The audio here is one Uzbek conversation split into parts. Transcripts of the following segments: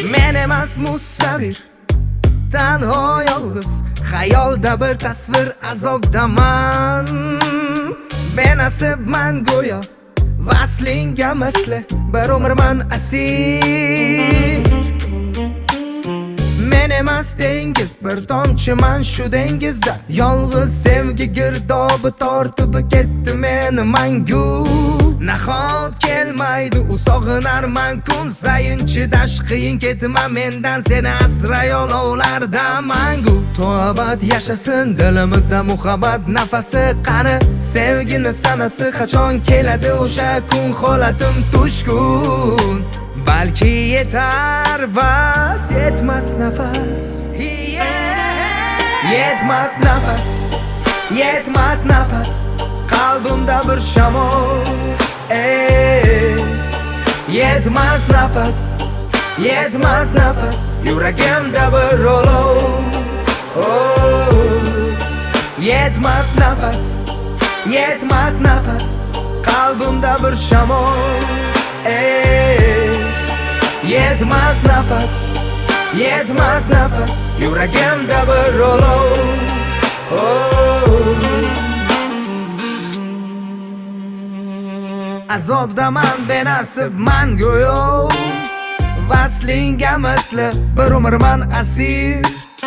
Men emas musavvir, tanho yolg'iz, xayolda bir tasvir, azobdaman. Benasibman go'yo vaslingga misli, bir umrman asir. Men emas dengiz, bir tomchiman shu dengizda, yolg'iz sevgi girdobi tortib ketdi meni mangu. Nahot kelmaydi u sog'inarman kun sayin, chidash qiyin, ketma mendan, seni asray olovlarda mangu. To'bat yashasin dilimizda muhabbat nafasi, qani sevgini sanasi, qachon keladi o'sha kun, holatim tushkun. Balki yetar bas, yetmas nafas, yetmas nafas, yetmas nafas, qalbimda bir shamol. Yetmas nafas, yetmas nafas, yuragimda bir olov. Yetmas nafas, yetmas nafas, qalbimda bir shamol. Yetmas nafas, yetmas nafas, yuragimda bir olov. Azobdaman, benasibman go'yo vaslingga misli, bir umrman asir.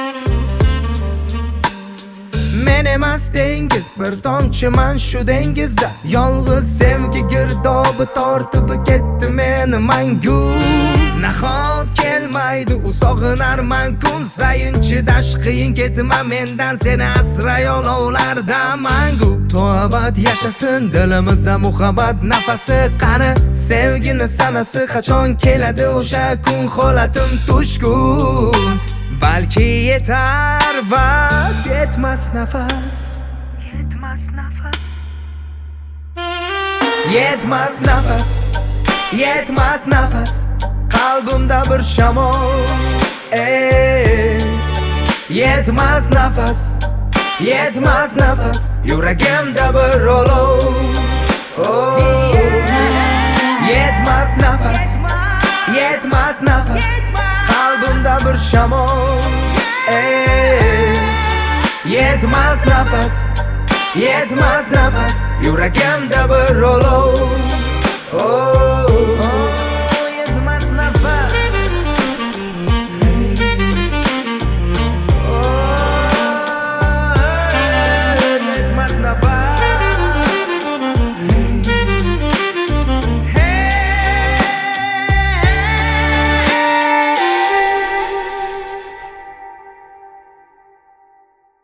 Men emas dengiz, bir tomchiman shu dengizda, yolg'iz sevgi girdobi tortib ketdi meni mangu. Nahot kelmaydi u sog'inarman kun sayin, chidash qiyin, ketma mendan, seni asray olovlarda mangu. To'bat yashasin dilimizda muhabbat nafasi, qani sevgini sanasi, qachon keladi o'sha kun, holatim tushkun. Balki yetar bas, yetmas nafas, yetmas nafas, yetmas nafas, yetmas nafas, qalbimda bir shamol. Yetmas nafas, yetmas nafas, yuragimda bir olov. Yetmas nafas, yetmas nafas, qalbimda bir shamol. Yetmas nafas, yetmas nafas, yuragimda bir olov.